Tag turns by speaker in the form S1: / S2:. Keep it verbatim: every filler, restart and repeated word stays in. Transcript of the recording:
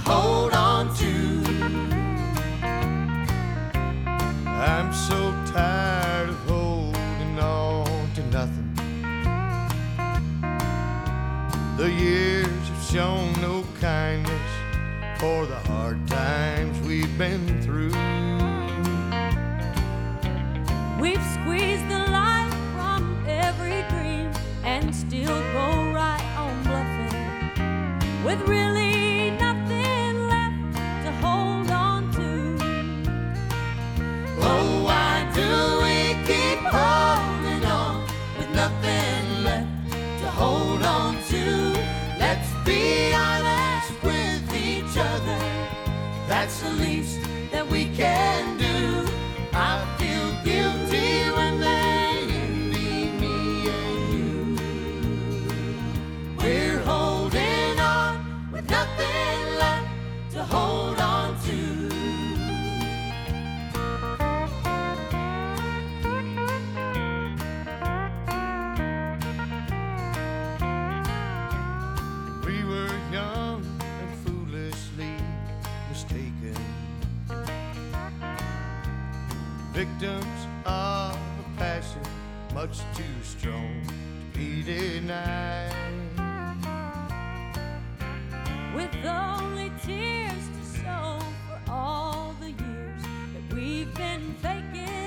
S1: hold on to.
S2: I'm so tired of holding on to nothing. The years have shown no kindness for the hard times we've been through.
S3: We've squeezed the life from every dream and still go right on bluffing, with really nothing left to hold on to.
S1: Oh, why do we keep holding on with nothing left to hold on to? Let's be honest with each other, that's the least that we can do. I feel guilty when they envy me and you. We're holding on with nothing left to hold on to.
S2: We were young and foolishly mistaken, victims of a passion much too strong to be denied.
S3: With only tears to show for all the years that we've been faking.